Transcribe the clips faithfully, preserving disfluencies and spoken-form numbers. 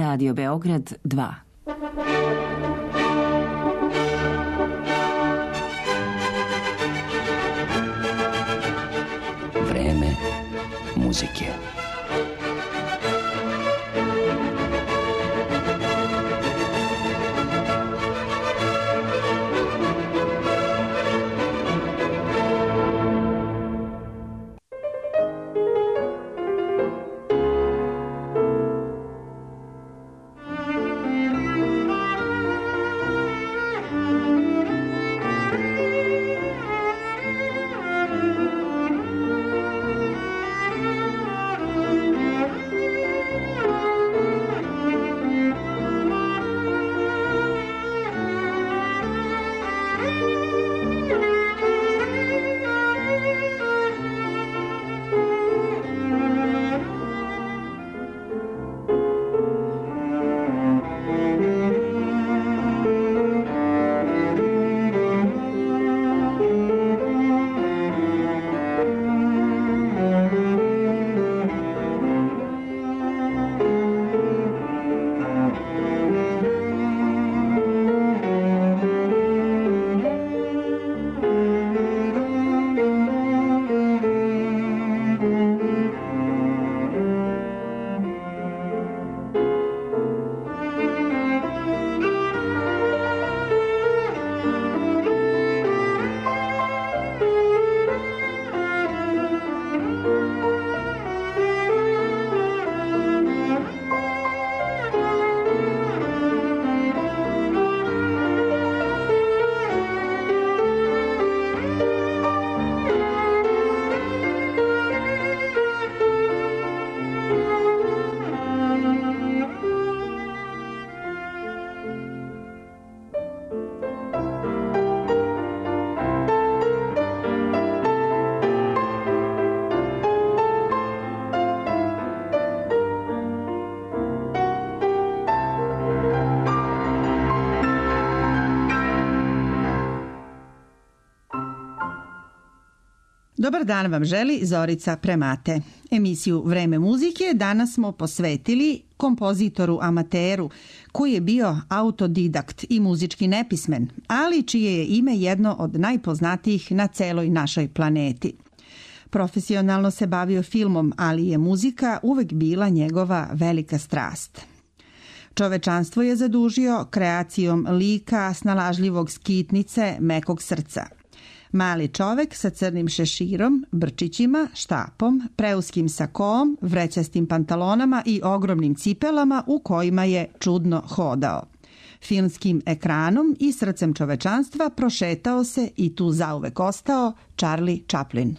Radio Beograd dva. Vreme muzike. Dobar dan vam želi Zorica Premate. Emisiju Vreme muzike danas smo posvetili kompozitoru amateru koji je bio autodidakt i muzički nepismen, ali čije je ime jedno od najpoznatijih na celoj našoj planeti. Profesionalno se bavio filmom, ali je muzika uvek bila njegova velika strast. Čovečanstvo je zadužio kreacijom lika snalažljivog skitnice mekog srca. Mali čovek sa crnim šeširom, brčićima, štapom, preuskim sakoom, vrećastim pantalonama i ogromnim cipelama u kojima je čudno hodao. Filmskim ekranom i srcem čovečanstva prošetao se i tu zauvek ostao Charlie Chaplin.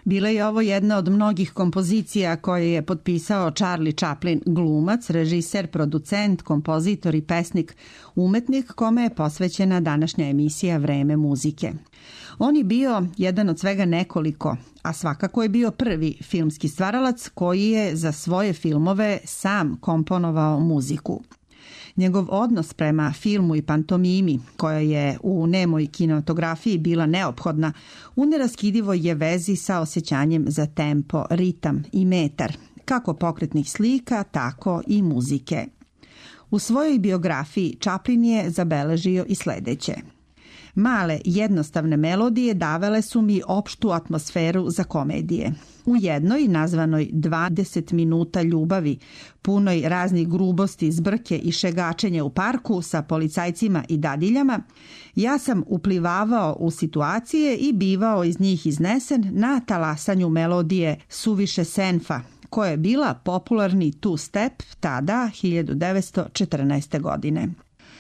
Bila je ovo jedna od mnogih kompozicija koje je potpisao Charlie Chaplin, glumac, režiser, producent, kompozitor i pesnik, umetnik kome je posvećena današnja emisija Vreme muzike. On je bio jedan od svega nekoliko, a svakako je bio prvi filmski stvaralac koji je za svoje filmove sam komponovao muziku. Njegov odnos prema filmu i pantomimi, koja je u nemoj kinematografiji bila neophodna, u neraskidivoj je vezi sa osjećanjem za tempo, ritam i metar, kako pokretnih slika, tako i muzike. U svojoj biografiji Chaplin je zabeležio i sledeće. Male, jednostavne melodije davale su mi opštu atmosferu za komedije. U jednoj, nazvanoj dvadeset minuta ljubavi, punoj raznih grubosti, zbrke i šegačenja u parku sa policajcima i dadiljama, ja sam uplivavao u situacije i bivao iz njih iznesen na talasanju melodije Suviše senfa, koja je bila popularni two-step tada, hiljadu devetsto četrnaeste. godine.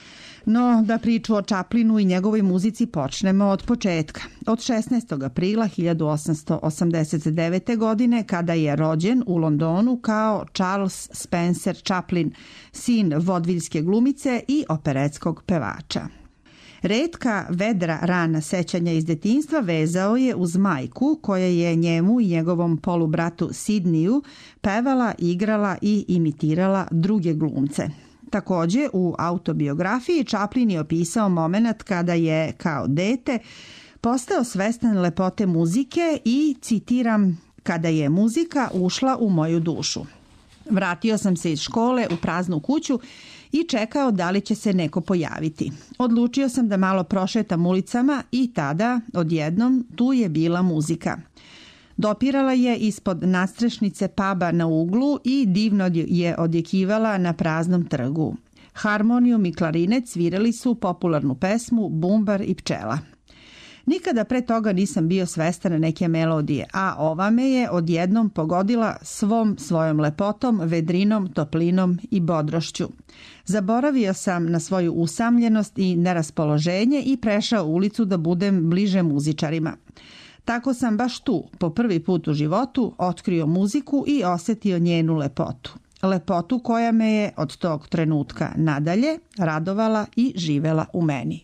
No, da priču o Chaplinu i njegovoj muzici počnemo od početka. Od šesnaestog aprila hiljadu osamsto osamdeset devete. godine, kada je rođen u Londonu kao Charles Spencer Chaplin, sin vodviljske glumice i operetskog pevača. Retka, vedra rana sećanja iz detinjstva vezao je uz majku koja je njemu i njegovom polubratu Sidneyu pevala, igrala i imitirala druge glumce. Takođe, u autobiografiji Chaplin je opisao moment kada je, kao dete, postao svestan lepote muzike i, citiram, kada je muzika ušla u moju dušu. Vratio sam se iz škole u praznu kuću i čekao da li će se neko pojaviti. Odlučio sam da malo prošetam ulicama i tada, odjednom, tu je bila muzika. Dopirala je ispod nadstrešnice puba na uglu i divno je odjekivala na praznom trgu. Harmonijum i klarinet svirali su popularnu pesmu Bumbar i pčela. Nikada pre toga nisam bio svestan neke melodije, a ova me je odjednom pogodila svom svojom lepotom, vedrinom, toplinom i bodrošću. Zaboravio sam na svoju usamljenost i neraspoloženje i prešao ulicu da budem bliže muzičarima. Tako sam baš tu, po prvi put u životu, otkrio muziku i osetio njenu lepotu. Lepotu koja me je od tog trenutka nadalje radovala i živela u meni.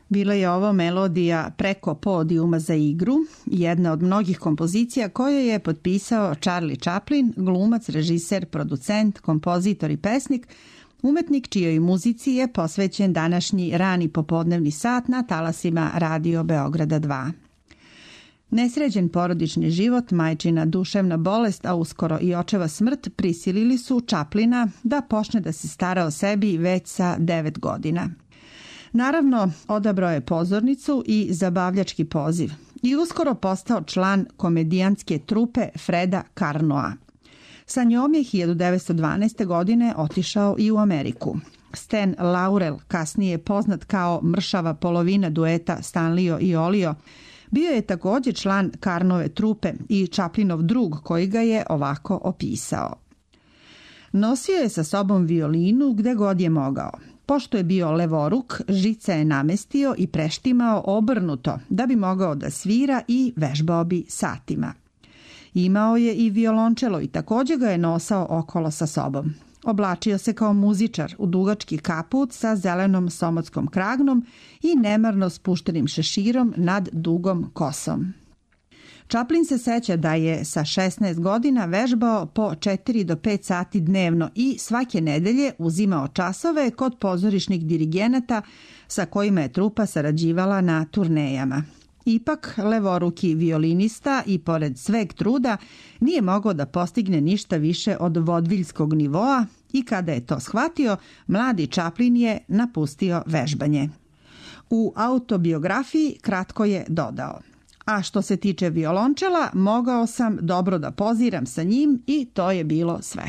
Bila je ovo melodija Preko podijuma za igru, jedna od mnogih kompozicija koje je potpisao Charlie Chaplin, glumac, režiser, producent, kompozitor i pesnik, umetnik čijoj muzici je posvećen današnji rani popodnevni sat na talasima Radio Beograda dva. Nesređen porodični život, majčina duševna bolest, a uskoro i očeva smrt prisilili su Chaplina da počne da se stara o sebi već sa devet godina. Naravno, odabrao je pozornicu i zabavljački poziv i uskoro postao član komedijanske trupe Freda Karnoa. Sa njom je hiljadu devetsto dvanaeste. godine otišao i u Ameriku. Stan Laurel, kasnije poznat kao mršava polovina dueta Stanlio i Olio, bio je također član Karnove trupe i Chaplinov drug koji ga je ovako opisao. Nosio je sa sobom violinu gde god je mogao. Pošto je bio levoruk, žica je namestio i preštimao obrnuto da bi mogao da svira i vežbao bi satima. Imao je i violončelo i također ga je nosao okolo sa sobom. Oblačio se kao muzičar u dugački kaput sa zelenom somotskom kragnom i nemarno spuštenim šeširom nad dugom kosom. Chaplin se seća da je sa šesnaest godina vežbao po četiri do pet sati dnevno i svake nedelje uzimao časove kod pozorišnih dirigenata sa kojima je trupa sarađivala na turnejama. Ipak, levoruki violinista i pored sveg truda nije mogao da postigne ništa više od vodviljskog nivoa i kada je to shvatio, mladi Chaplin je napustio vežbanje. U autobiografiji kratko je dodao: a što se tiče violončela, mogao sam dobro da poziram sa njim i to je bilo sve.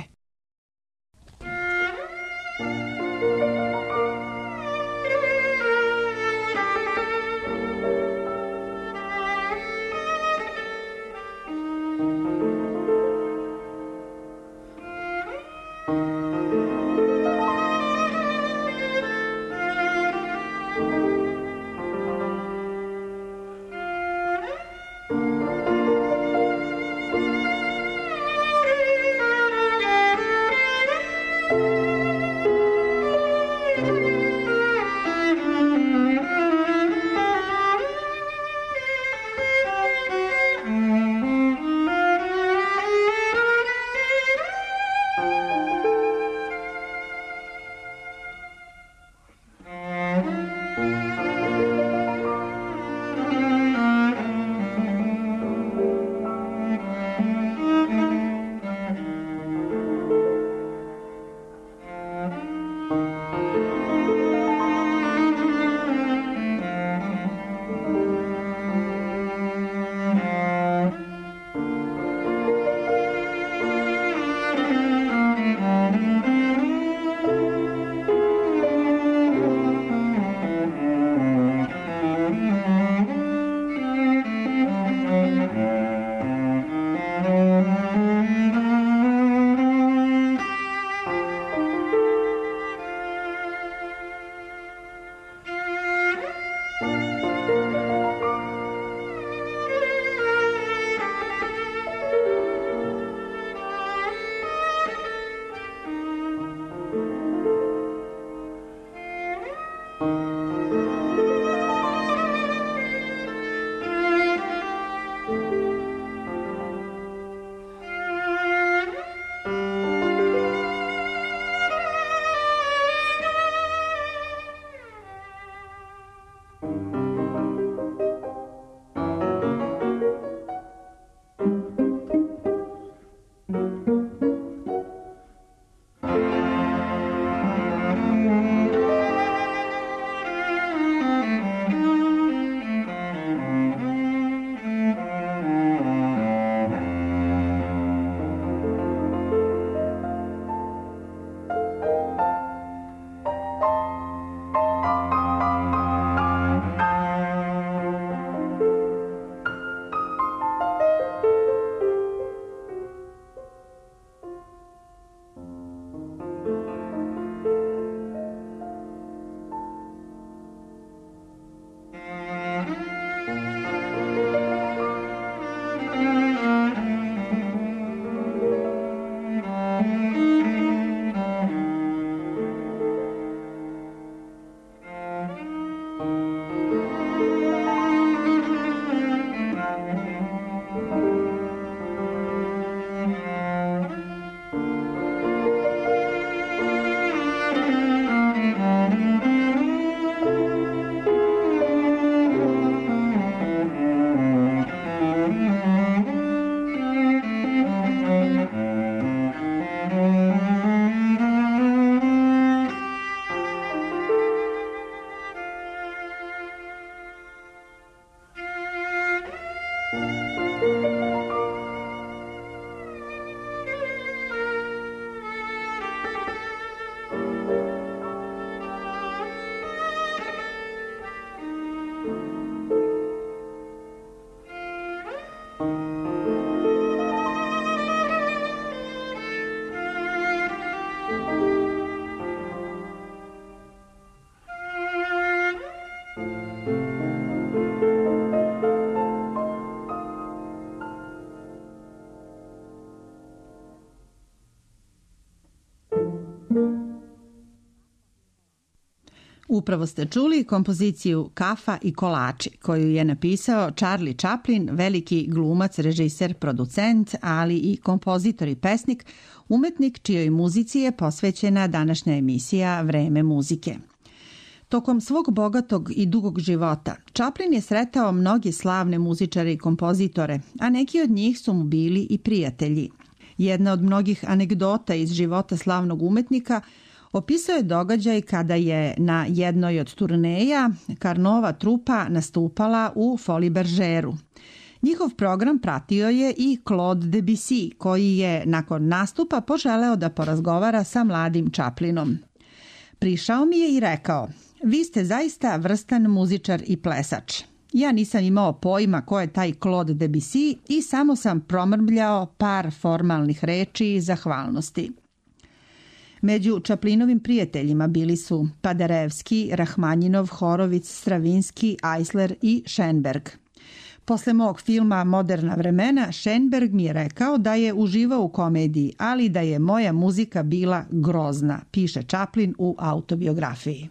Upravo ste čuli kompoziciju Kafa i kolači, koju je napisao Charlie Chaplin, veliki glumac, režiser, producent, ali i kompozitor i pesnik, umetnik čijoj muzici je posvećena današnja emisija Vreme muzike. Tokom svog bogatog i dugog života, Chaplin je sretao mnoge slavne muzičare i kompozitore, a neki od njih su mu bili i prijatelji. Jedna od mnogih anegdota iz života slavnog umetnika opisao je događaj kada je na jednoj od turneja Carnova trupa nastupala u Folies Bergeru. Njihov program pratio je i Claude Debussy, koji je nakon nastupa poželeo da porazgovara sa mladim Chaplinom. Prišao mi je i rekao: "Vi ste zaista vrstan muzičar i plesač. Ja nisam imao pojma ko je taj Claude Debussy i samo sam promrbljao par formalnih reči zahvalnosti." Među Chaplinovim prijateljima bili su Paderewski, Rahmanjinov, Horovic, Stravinski, Eisler i Schoenberg. Posle mog filma Moderna vremena, Schoenberg mi je rekao da je uživao u komediji, ali da je moja muzika bila grozna, piše Chaplin u autobiografiji.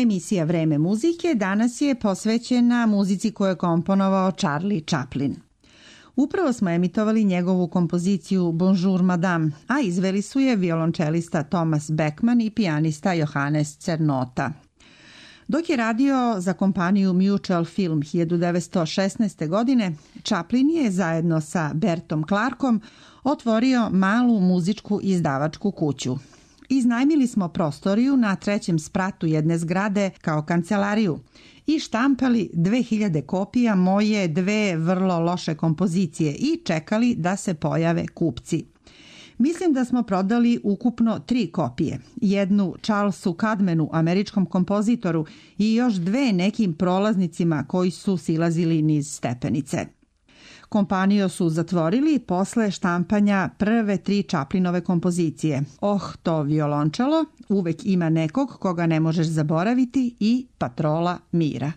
Emisija Vreme muzike danas je posvećena muzici koju je komponovao Charlie Chaplin. Upravo smo emitovali njegovu kompoziciju Bonjour Madame, a izveli su je violončelista Thomas Beckman i pijanista Johannes Cernota. Dok je radio za kompaniju Mutual Film hiljadu devetsto šesnaeste. godine, Chaplin je zajedno sa Bertom Clarkom otvorio malu muzičku izdavačku kuću. Iznajmili smo prostoriju na trećem spratu jedne zgrade kao kancelariju i štampali dve hiljade kopija moje dve vrlo loše kompozicije i čekali da se pojave kupci. Mislim da smo prodali ukupno tri kopije, jednu Charlesu Cadmanu, američkom kompozitoru, i još dve nekim prolaznicima koji su silazili niz stepenice. Kompaniju su zatvorili posle štampanja prve tri Chaplinove kompozicije. Oh, to violončelo, uvek ima nekog koga ne možeš zaboraviti i Patrola mira.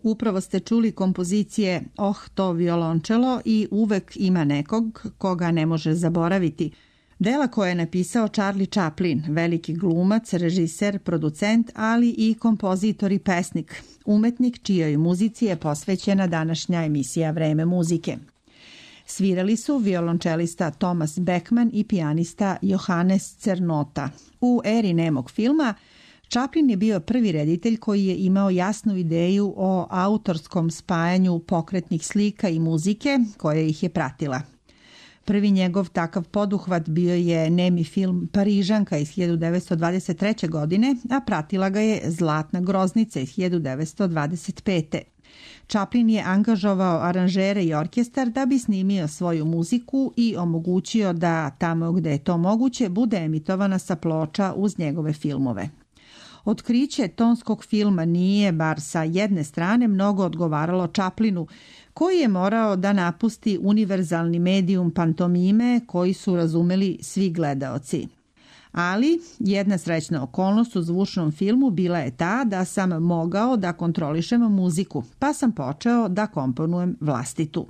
Upravo ste čuli kompozicije Oh, to violončelo i Uvek ima nekog koga ne može zaboraviti. Dela koje je napisao Charlie Chaplin, veliki glumac, režiser, producent, ali i kompozitor i pesnik, umetnik čijoj muzici je posvećena današnja emisija Vreme muzike. Svirali su violončelista Thomas Beckman i pijanista Johannes Cernota. U eri nemog filma Chaplin je bio prvi reditelj koji je imao jasnu ideju o autorskom spajanju pokretnih slika i muzike koja ih je pratila. Prvi njegov takav poduhvat bio je nemi film Parižanka iz hiljadu devetsto dvadeset treće. godine, a pratila ga je Zlatna groznica iz hiljadu devetsto dvadeset pete. Chaplin je angažovao aranžere i orkestar da bi snimio svoju muziku i omogućio da tamo gde je to moguće bude emitovana sa ploča uz njegove filmove. Otkriće tonskog filma nije, bar sa jedne strane, mnogo odgovaralo Chaplinu, koji je morao da napusti univerzalni medijum pantomime koji su razumeli svi gledaoci. Ali jedna srećna okolnost u zvučnom filmu bila je ta da sam mogao da kontrolišem muziku, pa sam počeo da komponujem vlastitu.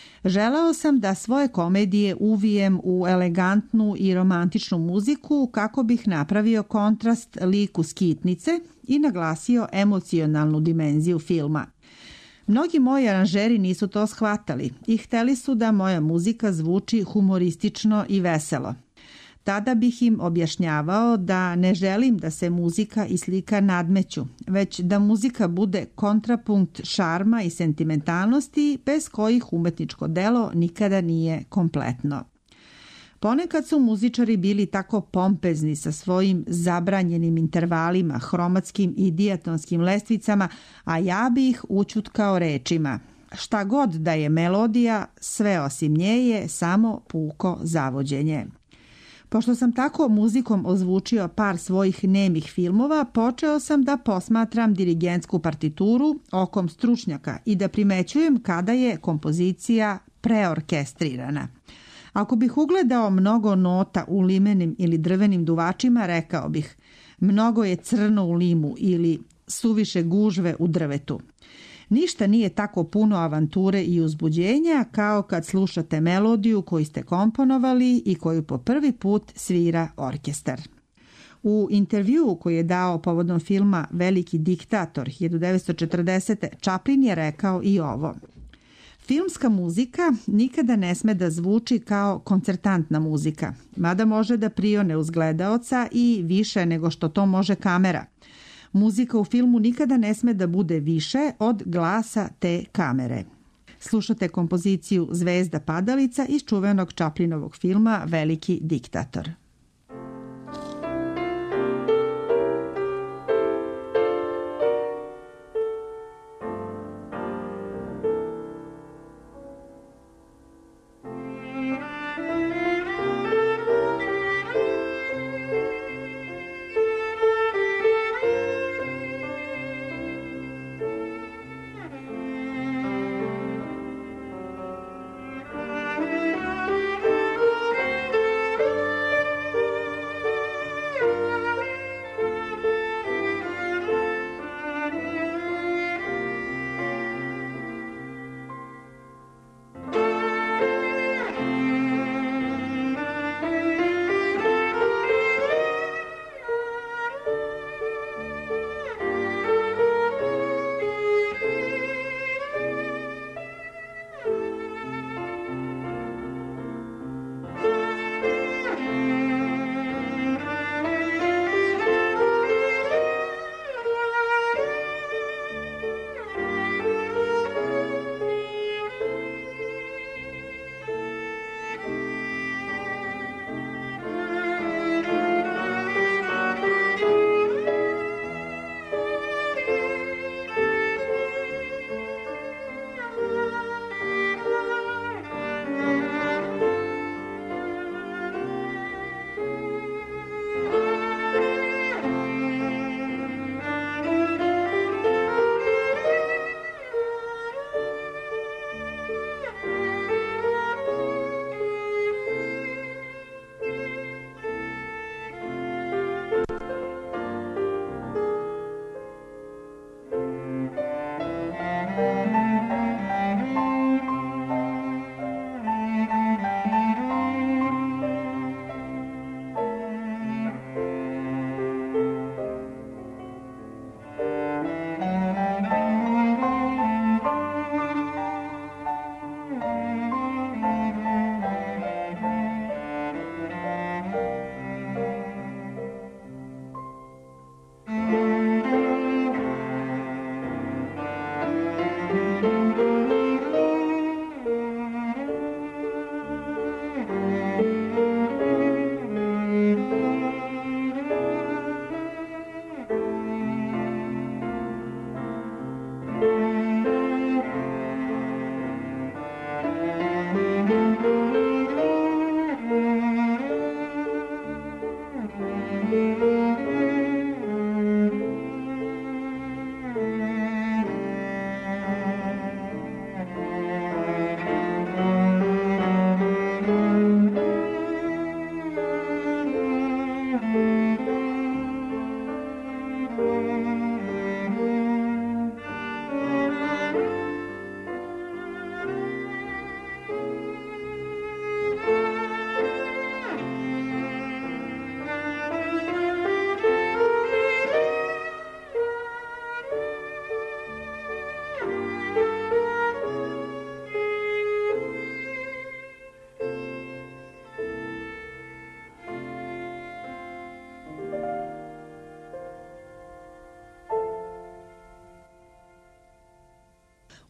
Želeo sam da svoje komedije uvijem u elegantnu i romantičnu muziku kako bih napravio kontrast liku skitnice i naglasio emocionalnu dimenziju filma. Mnogi moji aranžeri nisu to shvatali i hteli su da moja muzika zvuči humoristično i veselo. Tada bih im objašnjavao da ne želim da se muzika i slika nadmeću, već da muzika bude kontrapunkt šarma i sentimentalnosti bez kojih umetničko delo nikada nije kompletno. Ponekad su muzičari bili tako pompezni sa svojim zabranjenim intervalima, hromatskim i diatonskim lestvicama, a ja bi ih ućutkao rečima: šta god da je melodija, sve osim nje je samo puko zavođenje. Pošto sam tako muzikom ozvučio par svojih nemih filmova, počeo sam da posmatram dirigentsku partituru okom stručnjaka i da primećujem kada je kompozicija preorkestrirana. Ako bih ugledao mnogo nota u limenim ili drvenim duvačima, rekao bih: mnogo je crno u limu ili suviše gužve u drvetu. Ništa nije tako puno avanture i uzbuđenja kao kad slušate melodiju koju ste komponovali i koju po prvi put svira orkestar. U intervjuu koji je dao povodom filma Veliki diktator hiljadu devetsto četrdesete. Chaplin je rekao i ovo: filmska muzika nikada ne sme da zvuči kao koncertantna muzika, mada može da prione uz gledaoca i više nego što to može kamera. Muzika u filmu nikada ne sme da bude više od glasa te kamere. Slušate kompoziciju Zvezda padalica iz čuvenog Chaplinovog filma Veliki diktator.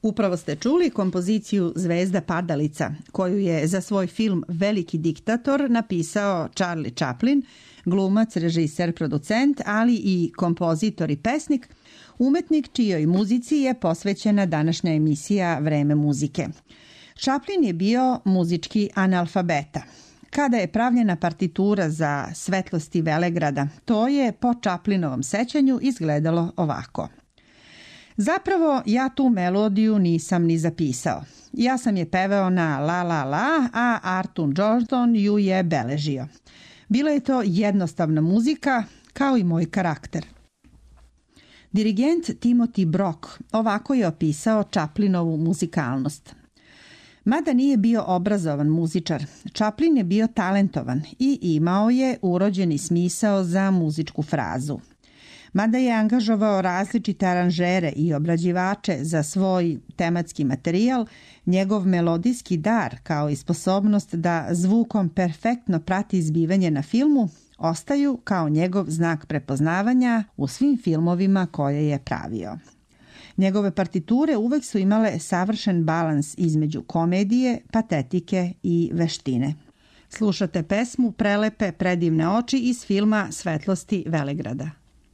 Upravo ste čuli kompoziciju Zvezda padalica, koju je za svoj film Veliki diktator napisao Charlie Chaplin, glumac, režiser, producent, ali i kompozitor i pesnik, umetnik čijoj muzici je posvećena današnja emisija Vreme muzike. Chaplin je bio muzički analfabeta. Kada je pravljena partitura za Svetlosti Velegrada, to je po Chaplinovom sećanju izgledalo ovako. Zapravo, ja tu melodiju nisam ni zapisao. Ja sam je pevao na la la la, a Arthur Jordan ju je beležio. Bila je to jednostavna muzika, kao i moj karakter. Dirigent Timothy Brock ovako je opisao Chaplinovu muzikalnost. Mada nije bio obrazovan muzičar, Chaplin je bio talentovan i imao je urođeni smisao za muzičku frazu. Mada je angažovao različite aranžere i obrađivače za svoj tematski materijal, njegov melodijski dar kao i sposobnost da zvukom perfektno prati izbivanje na filmu ostaju kao njegov znak prepoznavanja u svim filmovima koje je pravio. Njegove partiture uvek su imale savršen balans između komedije, patetike i veštine. Slušate pesmu Prelepe predivne oči iz filma Svetlosti Velegrada.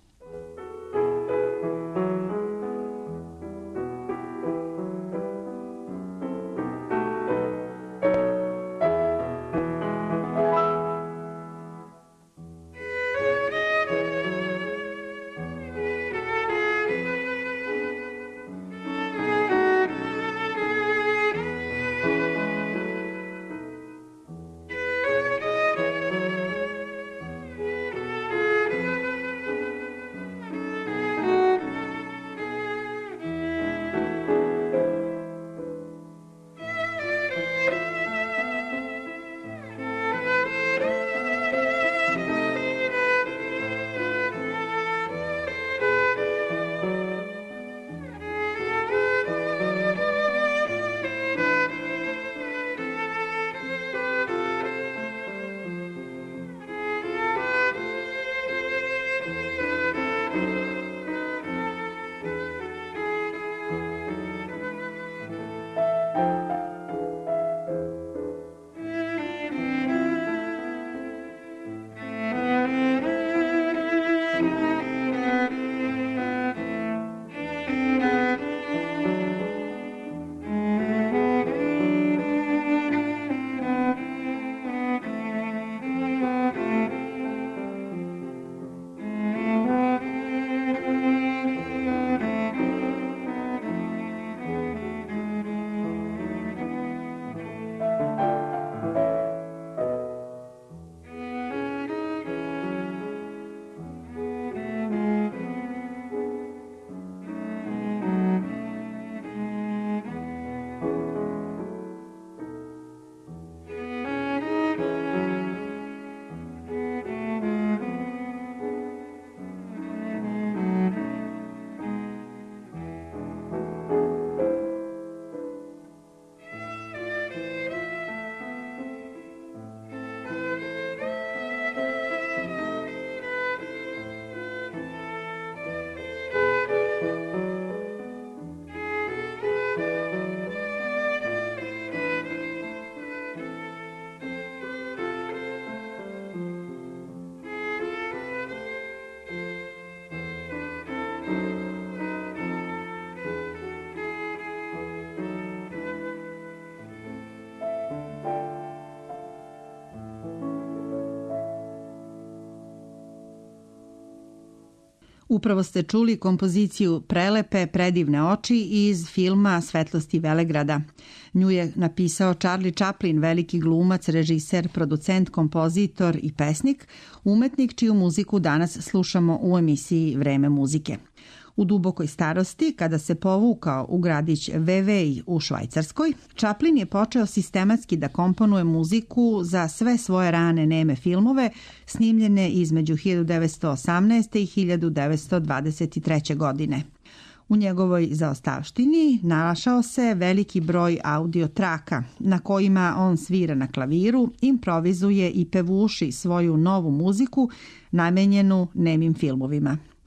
Upravo ste čuli kompoziciju Prelepe predivne oči iz filma Svetlosti Velegrada. Nju je napisao Charlie Chaplin, veliki glumac, režiser, producent, kompozitor i pesnik, umetnik čiju muziku danas slušamo u emisiji Vreme muzike. U dubokoj starosti, kada se povukao u gradić Vevey u Švajcarskoj, Chaplin je počeo sistematski da komponuje muziku za sve svoje rane neme filmove, snimljene između hiljadu devetsto osamnaeste. i hiljadu devetsto dvadeset treće. godine. U njegovoj zaostavštini našao se veliki broj audio traka, na kojima on svira na klaviru, improvizuje i pevuši svoju novu muziku namenjenu nemim filmovima.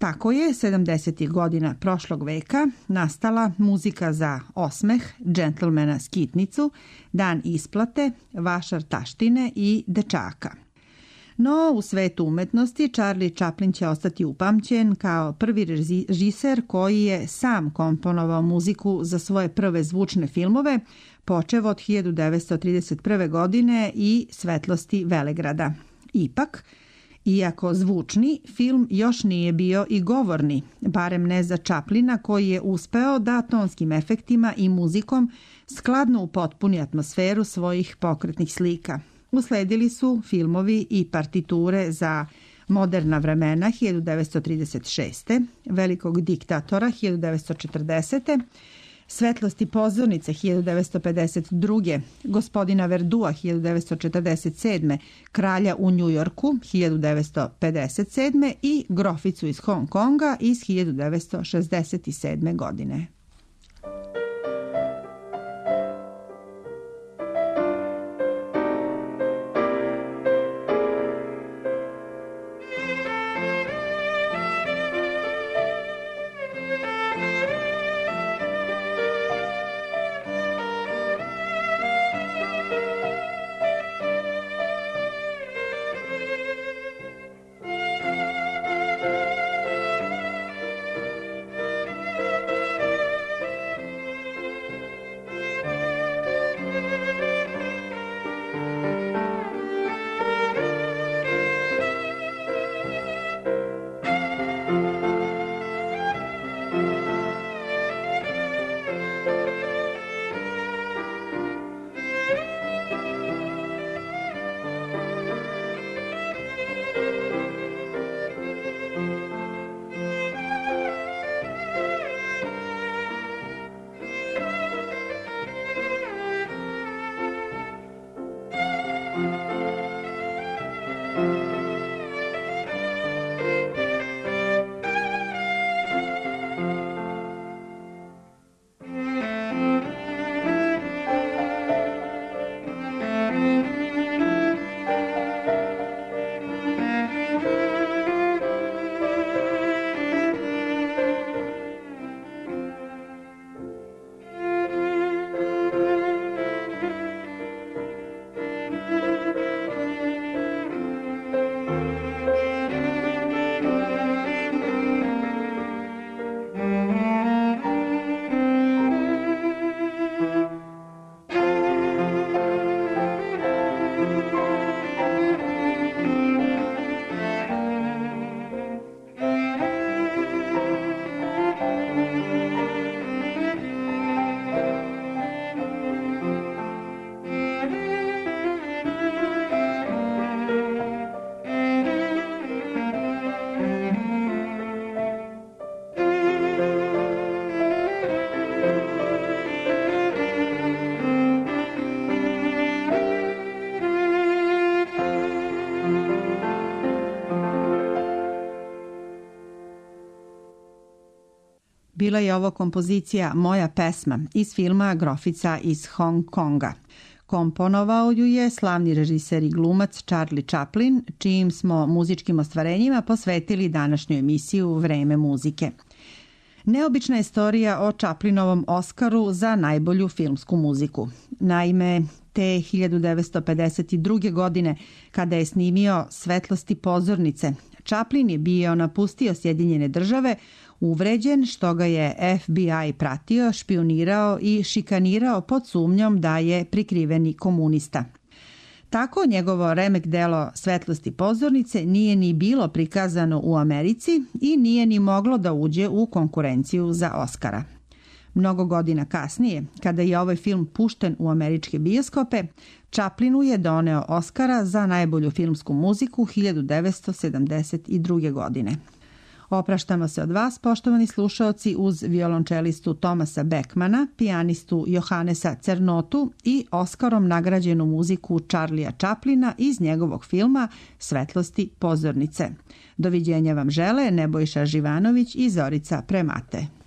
Tako je sedamdesetih godina prošlog veka nastala muzika za osmeh, džentlmena skitnicu, dan isplate, vašar taštine i dečaka. No, u svetu umetnosti Charlie Chaplin će ostati upamćen kao prvi režiser koji je sam komponovao muziku za svoje prve zvučne filmove, počev od hiljadu devetsto trideset prve. godine i Svetlosti Velegrada. Ipak, iako zvučni, film još nije bio i govorni, barem ne za Chaplina koji je uspeo da tonskim efektima i muzikom skladno upotpuni atmosferu svojih pokretnih slika. Usledili su filmovi i partiture za Moderna vremena hiljadu devetsto trideset šeste. Velikog diktatora hiljadu devetsto četrdesete. Svetlosti pozornice hiljadu devetsto pedeset druge. Gospodina Verdua hiljadu devetsto četrdeset sedme. Kralja u Njujorku hiljadu devetsto pedeset sedme. i Groficu iz Hong Konga iz hiljadu devetsto šezdeset sedme. godine. Bila je ovo kompozicija Moja pesma iz filma Grofica iz Hong Konga. Komponovao ju je slavni režiser i glumac Charlie Chaplin, čijim smo muzičkim ostvarenjima posvetili današnju emisiju Vreme muzike. Neobična je istorija o Chaplinovom Oskaru za najbolju filmsku muziku. Naime, te hiljadu devetsto pedeset druge. godine, kada je snimio Svetlosti pozornice, Chaplin je bio napustio Sjedinjene države, uvređen što ga je F B I pratio, špionirao i šikanirao pod sumnjom da je prikriveni komunista. Tako njegovo remek delo Svetlosti pozornice nije ni bilo prikazano u Americi i nije ni moglo da uđe u konkurenciju za Oskara. Mnogo godina kasnije, kada je ovaj film pušten u američke bioskope, Chaplinu je doneo Oskara za najbolju filmsku muziku hiljadu devetsto sedamdeset druge. godine. Opraštamo se od vas, poštovani slušaoci, uz violončelistu Tomasa Beckmana, pijanistu Johannesa Cernotu i Oskarom nagrađenu muziku Charlija Chaplina iz njegovog filma Svetlosti pozornice. Doviđenja vam žele Nebojša Živanović i Zorica Premate.